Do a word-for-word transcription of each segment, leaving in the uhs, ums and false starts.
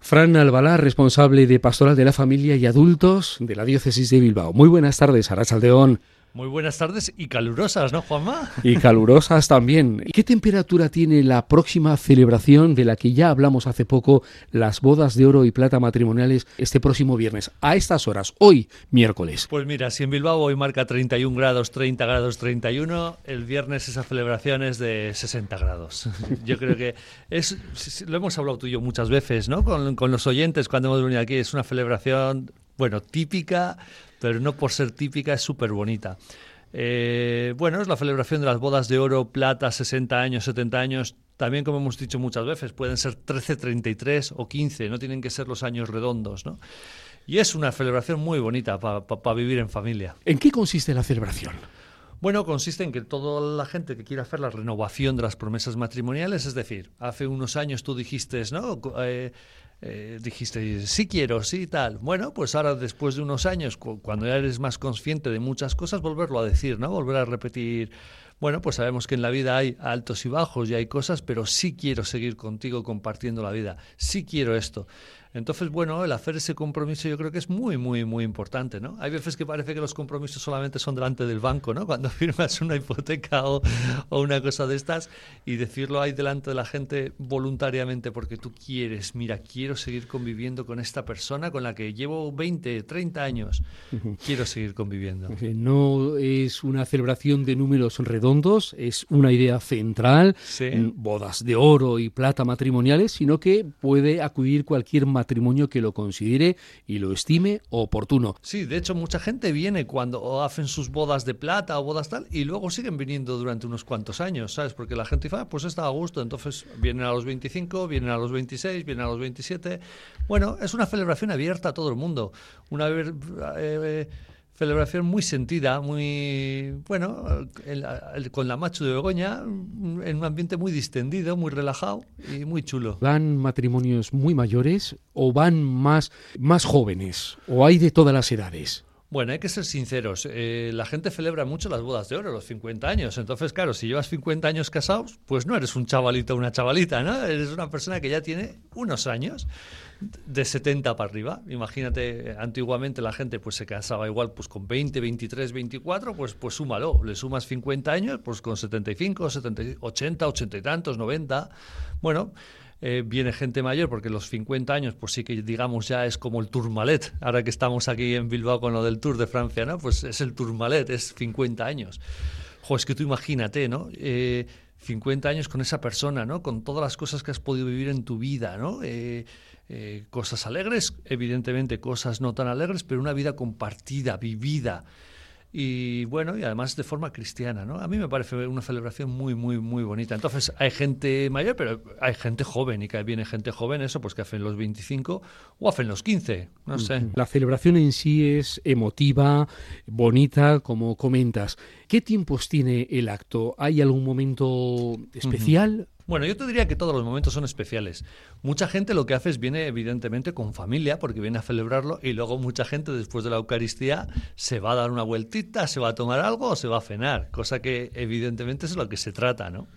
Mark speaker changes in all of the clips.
Speaker 1: Fran Albalá, responsable de Pastoral de la Familia y Adultos de la Diócesis de Bilbao. Muy buenas tardes, Arratsaldeon.
Speaker 2: Muy buenas tardes y calurosas, ¿no, Juanma?
Speaker 1: Y calurosas también. ¿Qué temperatura tiene la próxima celebración de la que ya hablamos hace poco, las bodas de oro y plata matrimoniales, este próximo viernes, a estas horas, hoy, miércoles?
Speaker 2: Pues mira, si en Bilbao hoy marca treinta y un grados, treinta grados, treinta y uno, el viernes esa celebración es de sesenta grados. Yo creo que es, lo hemos hablado tú y yo muchas veces, ¿no? Con, con los oyentes cuando hemos venido aquí, es una celebración, bueno, típica, pero no por ser típica, es súper bonita. Eh, bueno, es la celebración de las bodas de oro, plata, sesenta años, setenta años. También, como hemos dicho muchas veces, pueden ser trece, treinta y tres o quince, no tienen que ser los años redondos, ¿no? Y es una celebración muy bonita para pa, pa vivir en familia.
Speaker 1: ¿En qué consiste la celebración?
Speaker 2: Bueno, consiste en que toda la gente que quiera hacer la renovación de las promesas matrimoniales, es decir, hace unos años tú dijiste, ¿no? Eh, Eh, dijiste, sí quiero, sí tal. Bueno, pues ahora después de unos años, cu cuando ya eres más consciente de muchas cosas, volverlo a decir, ¿no? Volver a repetir. Bueno, pues sabemos que en la vida hay altos y bajos y hay cosas, pero sí quiero seguir contigo compartiendo la vida. Sí quiero esto. Entonces, bueno, el hacer ese compromiso yo creo que es muy, muy, muy importante, ¿no? Hay veces que parece que los compromisos solamente son delante del banco, ¿no? Cuando firmas una hipoteca o, o una cosa de estas, y decirlo ahí delante de la gente voluntariamente porque tú quieres, mira, quiero seguir conviviendo con esta persona con la que llevo veinte, treinta años. Quiero seguir conviviendo.
Speaker 1: No es una celebración de números redondos, es una idea central,
Speaker 2: ¿Sí?
Speaker 1: Bodas de oro y plata matrimoniales, sino que puede acudir cualquier matrimonio que lo considere y lo estime oportuno.
Speaker 2: Sí, de hecho mucha gente viene cuando hacen sus bodas de plata o bodas tal y luego siguen viniendo durante unos cuantos años, ¿sabes? Porque la gente dice, ah, pues está a gusto, entonces vienen a los veinticinco, vienen a los veintiséis, vienen a los veintisiete. Bueno, es una celebración abierta a todo el mundo. Una eh, eh, celebración muy sentida, muy, bueno, el, el, con la macho de Begoña, en un ambiente muy distendido, muy relajado y muy chulo.
Speaker 1: ¿Van matrimonios muy mayores o van más, más jóvenes? ¿O hay de todas las edades?
Speaker 2: Bueno, hay que ser sinceros. Eh, la gente celebra mucho las bodas de oro, los cincuenta años. Entonces, claro, si llevas cincuenta años casados, pues no eres un chavalito o una chavalita, ¿no? Eres una persona que ya tiene unos años, de setenta para arriba. Imagínate, antiguamente la gente pues se casaba igual pues con veinte, veintitrés, veinticuatro, pues, pues súmalo. Le sumas cincuenta años, pues con setenta y cinco, setenta, ochenta, ochenta y tantos, noventa. Bueno... Eh, viene gente mayor, porque los cincuenta años, pues sí que digamos ya es como el Tourmalet, ahora que estamos aquí en Bilbao con lo del Tour de Francia, ¿no? Pues es el Tourmalet, es cincuenta años. Jo, es que tú imagínate, ¿no? Eh, cincuenta años con esa persona, ¿no? Con todas las cosas que has podido vivir en tu vida, ¿no? Eh, eh, cosas alegres, evidentemente cosas no tan alegres, pero una vida compartida, vivida. Y bueno, y además de forma cristiana, ¿no? A mí me parece una celebración muy, muy, muy bonita. Entonces, hay gente mayor, pero hay gente joven, y que viene gente joven, eso, pues que hacen los veinticinco o hacen los quince, no sé.
Speaker 1: La celebración en sí es emotiva, bonita, como comentas. ¿Qué tiempos tiene el acto? ¿Hay algún momento especial?
Speaker 2: Uh-huh. Bueno, yo te diría que todos los momentos son especiales. Mucha gente lo que hace es viene evidentemente con familia, porque viene a celebrarlo, y luego mucha gente después de la Eucaristía se va a dar una vueltita, se va a tomar algo o se va a cenar, cosa que evidentemente es lo que se trata, ¿no?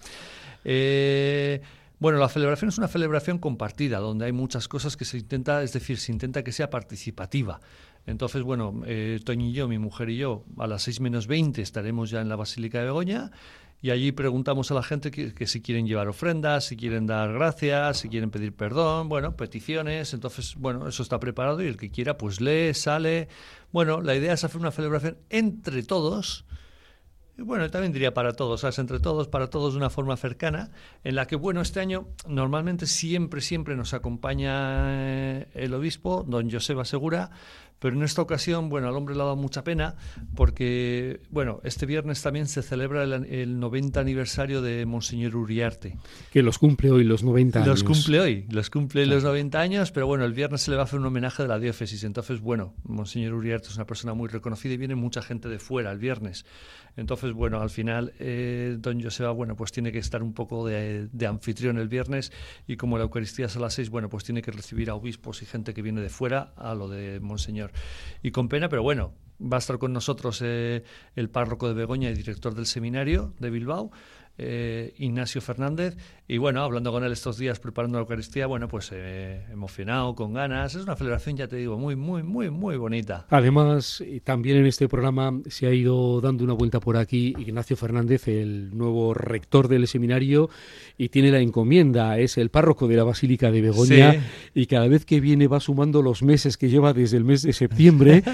Speaker 2: Eh... Bueno, la celebración es una celebración compartida, donde hay muchas cosas que se intenta, es decir, se intenta que sea participativa. Entonces, bueno, eh, Toño y yo, mi mujer y yo, a las seis menos veinte estaremos ya en la Basílica de Begoña, y allí preguntamos a la gente que, que si quieren llevar ofrendas, si quieren dar gracias, si quieren pedir perdón, bueno, peticiones. Entonces, bueno, eso está preparado y el que quiera pues lee, sale. Bueno, la idea es hacer una celebración entre todos. Y bueno, también diría para todos, ¿sabes? Entre todos, para todos de una forma cercana, en la que, bueno, este año normalmente siempre, siempre nos acompaña el obispo, don Joseba Segura, pero en esta ocasión, bueno, al hombre le ha dado mucha pena porque, bueno, este viernes también se celebra el, el noventa aniversario de Monseñor Uriarte.
Speaker 1: Que los cumple hoy los noventa años.
Speaker 2: Los cumple hoy, los cumple hoy los noventa años, pero bueno, el viernes se le va a hacer un homenaje de la diócesis. Entonces, bueno, Monseñor Uriarte es una persona muy reconocida y viene mucha gente de fuera el viernes. Entonces, bueno, al final, eh, don Joseba, bueno, pues tiene que estar un poco de, de anfitrión el viernes, y como la Eucaristía es a las seis, bueno, pues tiene que recibir a obispos y gente que viene de fuera a lo de Monseñor. Y con pena, pero bueno, va a estar con nosotros eh, el párroco de Begoña y director del seminario de Bilbao, eh, Ignacio Fernández. Y bueno, hablando con él estos días, preparando la Eucaristía, bueno, pues eh, emocionado, con ganas. Es una celebración, ya te digo, muy, muy, muy, muy bonita.
Speaker 1: Además, también en este programa se ha ido dando una vuelta por aquí Ignacio Fernández, el nuevo rector del seminario, y tiene la encomienda, es el párroco de la Basílica de Begoña, sí. Y cada vez que viene va sumando los meses que lleva desde el mes de septiembre.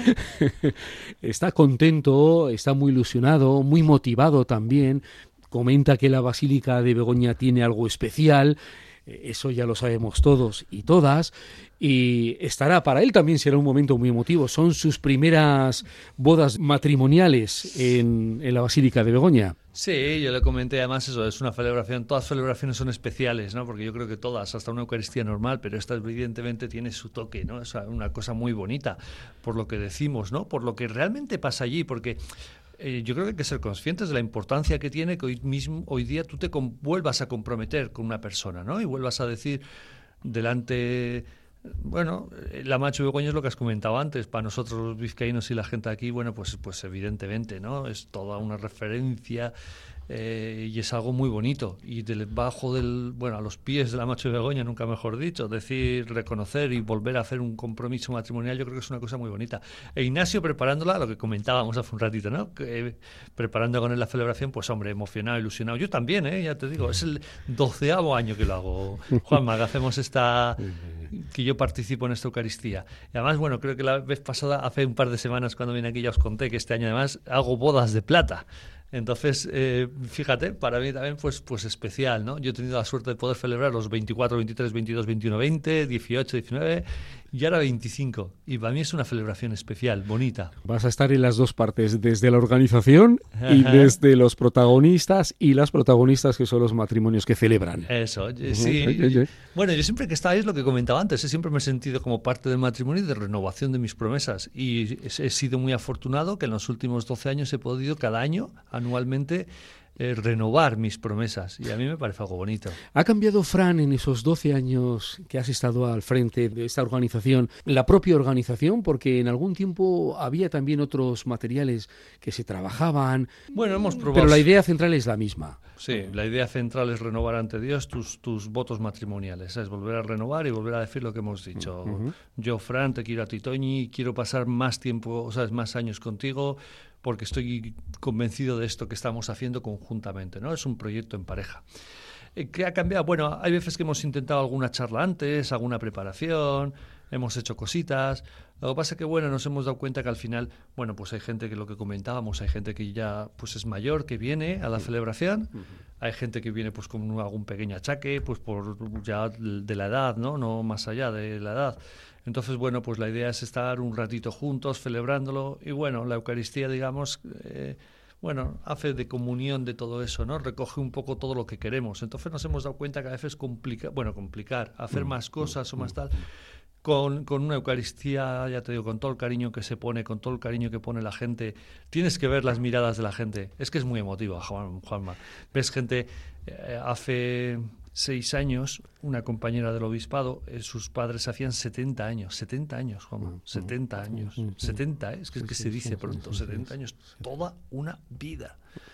Speaker 1: Está contento, está muy ilusionado, muy motivado también. Comenta que la Basílica de Begoña tiene algo especial, eso ya lo sabemos todos y todas, y estará, para él también será un momento muy emotivo. Son sus primeras bodas matrimoniales en, en la Basílica de Begoña.
Speaker 2: Sí, yo le comenté además eso, es una celebración, todas las celebraciones son especiales, ¿no? Porque yo creo que todas, hasta una Eucaristía normal, pero esta evidentemente tiene su toque, ¿no? Es una cosa muy bonita, por lo que decimos, ¿no? Por lo que realmente pasa allí, porque eh, yo creo que hay que ser conscientes de la importancia que tiene que hoy mismo, hoy día tú te con, vuelvas a comprometer con una persona, ¿no? Y vuelvas a decir delante... Bueno, la Macho Begoña es lo que has comentado antes, para nosotros los vizcaínos y la gente aquí, bueno, pues, pues evidentemente, ¿no? Es toda una referencia eh, y es algo muy bonito. Y debajo del, bueno, a los pies de la Macho Begoña, nunca mejor dicho, decir, reconocer y volver a hacer un compromiso matrimonial, yo creo que es una cosa muy bonita. E Ignacio preparándola, lo que comentábamos hace un ratito, ¿no? Que, eh, preparando con él la celebración, pues hombre, emocionado, ilusionado. Yo también, ¿eh? Ya te digo, es el doceavo año que lo hago, Juanma, que hacemos esta... que yo participo en esta Eucaristía. Y además, bueno, creo que la vez pasada, hace un par de semanas cuando vine aquí, ya os conté que este año además hago bodas de plata. Entonces, eh, fíjate, para mí también pues, pues especial, ¿no? Yo he tenido la suerte de poder celebrar los veinticuatro, veintitrés, veintidós, veintiuno, veinte, dieciocho, diecinueve y ahora veinticinco. Y para mí es una celebración especial, bonita.
Speaker 1: Vas a estar en las dos partes, desde la organización y Ajá. desde los protagonistas y las protagonistas, que son los matrimonios que celebran.
Speaker 2: Eso, sí. Uh-huh. sí, sí. Bueno, yo siempre que estaba ahí es lo que comentaba antes, siempre me he sentido como parte del matrimonio y de renovación de mis promesas. Y he sido muy afortunado que en los últimos doce años he podido cada año, anualmente, Eh, renovar mis promesas, y a mí me parece algo bonito.
Speaker 1: ¿Ha cambiado, Fran, en esos doce años que has estado al frente de esta organización, la propia organización? Porque en algún tiempo había también otros materiales que se trabajaban.
Speaker 2: Bueno, hemos probado.
Speaker 1: Pero la idea central es la misma.
Speaker 2: Sí, la idea central es renovar ante Dios tus, tus votos matrimoniales, es volver a renovar y volver a decir lo que hemos dicho. Uh-huh. Yo, Fran, te quiero a ti, Toñi, quiero pasar más tiempo, o sea, más años contigo, porque estoy convencido de esto que estamos haciendo conjuntamente, ¿no? Es un proyecto en pareja. ¿Qué ha cambiado? Bueno, hay veces que hemos intentado alguna charla antes, alguna preparación, hemos hecho cositas. Lo que pasa es que, bueno, nos hemos dado cuenta que al final, bueno, pues hay gente que lo que comentábamos, hay gente que ya pues es mayor, que viene a la celebración, uh-huh. hay gente que viene pues con algún pequeño achaque, pues por ya de la edad, ¿no? No más allá de la edad. Entonces, bueno, pues la idea es estar un ratito juntos, celebrándolo, y bueno, la Eucaristía, digamos, eh, bueno, hace de comunión de todo eso, ¿no? Recoge un poco todo lo que queremos. Entonces nos hemos dado cuenta que a veces complica, bueno, complicar, hacer más cosas o más tal, con, con una Eucaristía, ya te digo, con todo el cariño que se pone, con todo el cariño que pone la gente. Tienes que ver las miradas de la gente. Es que es muy emotivo, Juan, Juanma. Ves gente, eh, hace seis años, una compañera del obispado, eh, sus padres hacían setenta años, setenta años, Juanma, setenta años, setenta, ¿eh? es que, es que se dice pronto, setenta años, toda una vida.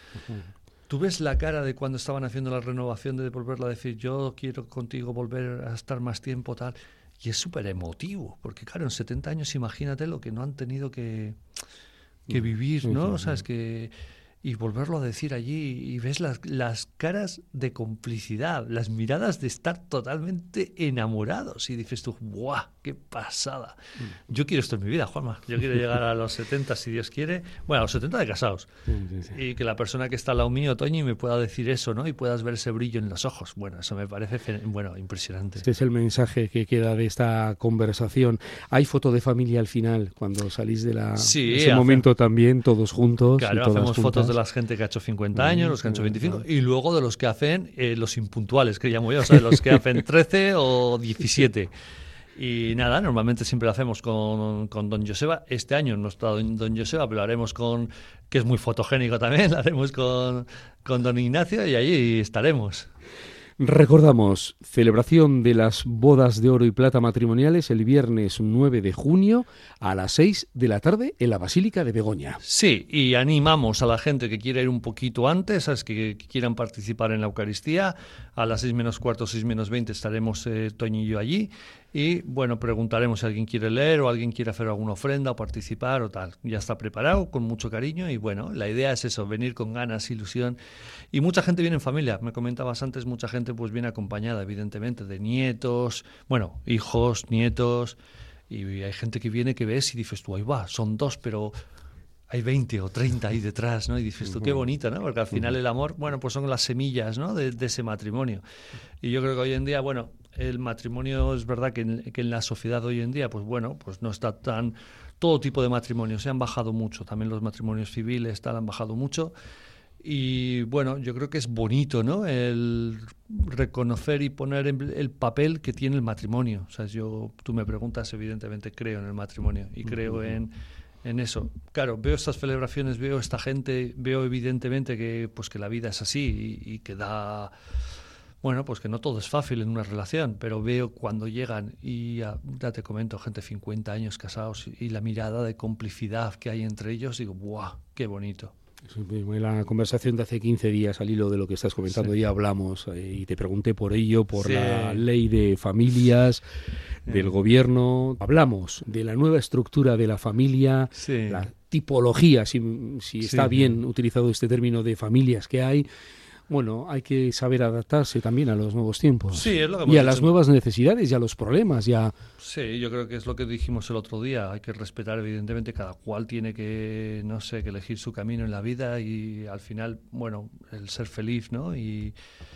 Speaker 2: Tú ves la cara de cuando estaban haciendo la renovación, de volverla a decir, yo quiero contigo volver a estar más tiempo, tal, y es súper emotivo, porque claro, en setenta años imagínate lo que no han tenido que, que vivir, ¿no? O sea, es que... Y volverlo a decir allí, y ves las, las caras de complicidad, las miradas de estar totalmente enamorados, y dices tú, ¡buah, qué pasada! Yo quiero esto en mi vida, Juanma. Yo quiero llegar a los setenta, si Dios quiere, bueno, a los setenta de casados, sí, sí, sí. y que la persona que está al lado mío, Toñi, me pueda decir eso, ¿no? Y puedas ver ese brillo en los ojos. Bueno, eso me parece, bueno, impresionante.
Speaker 1: Este es el mensaje que queda de esta conversación. ¿Hay foto de familia al final, cuando salís de, la,
Speaker 2: sí,
Speaker 1: de ese
Speaker 2: hace,
Speaker 1: momento también, todos juntos?
Speaker 2: Claro,
Speaker 1: y todas
Speaker 2: hacemos
Speaker 1: juntas?
Speaker 2: Fotos de la gente que ha hecho cincuenta años, los que han hecho veinticinco, y luego de los que hacen eh, los impuntuales, que llamo yo, o sea, los que hacen trece o diecisiete. Y nada, normalmente siempre lo hacemos con, con don Joseba. Este año no está don, don Joseba, pero lo haremos con, que es muy fotogénico también, lo haremos con, con don Ignacio, y allí estaremos.
Speaker 1: Recordamos, celebración de las bodas de oro y plata matrimoniales el viernes nueve de junio a las seis de la tarde en la Basílica de Begoña.
Speaker 2: Sí, y animamos a la gente que quiera ir un poquito antes, ¿sabes? Que, que quieran participar en la Eucaristía. A las seis menos cuarto, seis menos veinte estaremos eh, Toño y yo allí. Y bueno, preguntaremos si alguien quiere leer o alguien quiere hacer alguna ofrenda o participar o tal. Ya está preparado, con mucho cariño, y bueno, la idea es eso, venir con ganas, ilusión. Y mucha gente viene en familia, me comentabas antes, mucha gente pues viene acompañada, evidentemente, de nietos, bueno, hijos, nietos, y hay gente que viene que ves y dices tú, ahí va, son dos, pero hay veinte o treinta ahí detrás, ¿no? Y dices tú, qué bonito, ¿no? Porque al final el amor, bueno, pues son las semillas, ¿no? De, de ese matrimonio. Y yo creo que hoy en día, bueno, el matrimonio es verdad que en, que en la sociedad hoy en día, pues bueno, pues no está tan... Todo tipo de matrimonios se han bajado mucho, también los matrimonios civiles tal, han bajado mucho. Y bueno, yo creo que es bonito, ¿no? El reconocer y poner el, el papel que tiene el matrimonio. O sea, yo, tú me preguntas, evidentemente creo en el matrimonio y creo en, en eso. Claro, veo estas celebraciones, veo esta gente, veo evidentemente que, pues, que la vida es así y, y que da... Bueno, pues que no todo es fácil en una relación, pero veo cuando llegan y ya, ya te comento, gente de cincuenta años casados y, y la mirada de complicidad que hay entre ellos, digo, ¡buah! ¡Qué bonito!
Speaker 1: En la conversación de hace quince días, al hilo de lo que estás comentando, sí. ya hablamos eh, y te pregunté por ello, por sí. la ley de familias, sí. del gobierno. Hablamos de la nueva estructura de la familia, sí. la tipología, si, si sí. está bien utilizado este término, de familias que hay. Bueno, hay que saber adaptarse también a los nuevos tiempos.
Speaker 2: Sí, es lo que
Speaker 1: y a
Speaker 2: dicho.
Speaker 1: las nuevas necesidades y a los problemas. Ya.
Speaker 2: Sí, yo creo que es lo que dijimos el otro día. Hay que respetar, evidentemente, cada cual tiene que, no sé, que elegir su camino en la vida y al final, bueno, el ser feliz, ¿no? Y,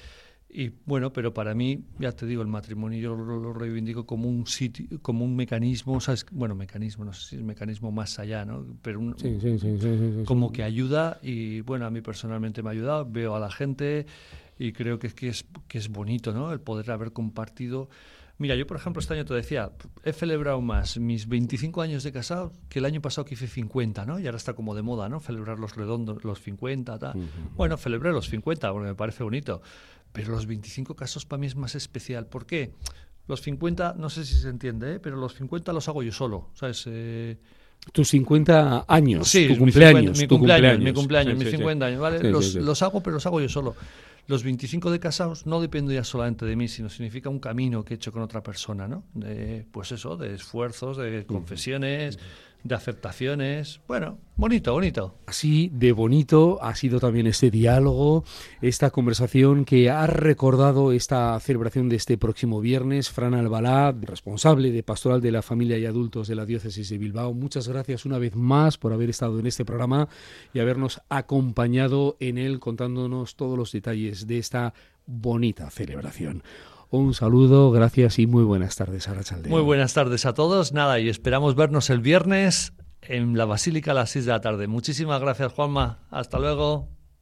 Speaker 2: y bueno, pero para mí, ya te digo, el matrimonio yo lo, lo reivindico como un sitio, como un mecanismo, ¿sabes? Bueno, mecanismo, no sé si es mecanismo más allá, ¿no? Pero un,
Speaker 1: sí, sí, sí, sí, sí, sí,
Speaker 2: como
Speaker 1: sí.
Speaker 2: que ayuda y bueno, a mí personalmente me ha ayudado, veo a la gente y creo que, que, es, que es bonito, ¿no? El poder haber compartido. Mira, yo por ejemplo este año te decía, he celebrado más mis veinticinco años de casado que el año pasado que hice cincuenta, ¿no? Y ahora está como de moda, ¿no? Celebrar los redondos, los cincuenta, tal. Uh-huh. Bueno, celebré los cincuenta porque me parece bonito. Pero los veinticinco casos para mí es más especial. ¿Por qué? Los cincuenta, no sé si se entiende, ¿eh? Pero los cincuenta los hago yo solo, ¿sabes? Eh...
Speaker 1: Tus cincuenta años,
Speaker 2: sí,
Speaker 1: tu cumpleaños.
Speaker 2: Mi,
Speaker 1: tu
Speaker 2: cumpleaños,
Speaker 1: cumpleaños,
Speaker 2: mi cumpleaños,
Speaker 1: sí,
Speaker 2: mis
Speaker 1: sí,
Speaker 2: cincuenta
Speaker 1: sí.
Speaker 2: años, ¿vale?
Speaker 1: Sí,
Speaker 2: los,
Speaker 1: sí, sí.
Speaker 2: los hago, pero los hago yo solo. Los veinticinco de casados no dependo ya solamente de mí, sino significa un camino que he hecho con otra persona, ¿no? De, pues eso, de esfuerzos, de confesiones, uh-huh. de aceptaciones. Bueno, bonito, bonito.
Speaker 1: Así de bonito ha sido también este diálogo, esta conversación que ha recordado esta celebración de este próximo viernes. Fran Albalá, responsable de Pastoral de la Familia y Adultos de la Diócesis de Bilbao. Muchas gracias una vez más por haber estado en este programa y habernos acompañado en él contándonos todos los detalles de esta bonita celebración. Un saludo, gracias y muy buenas tardes, Arratsaldeon.
Speaker 2: Muy buenas tardes a todos. Nada, y esperamos vernos el viernes en la Basílica a las seis de la tarde. Muchísimas gracias, Juanma. Hasta luego.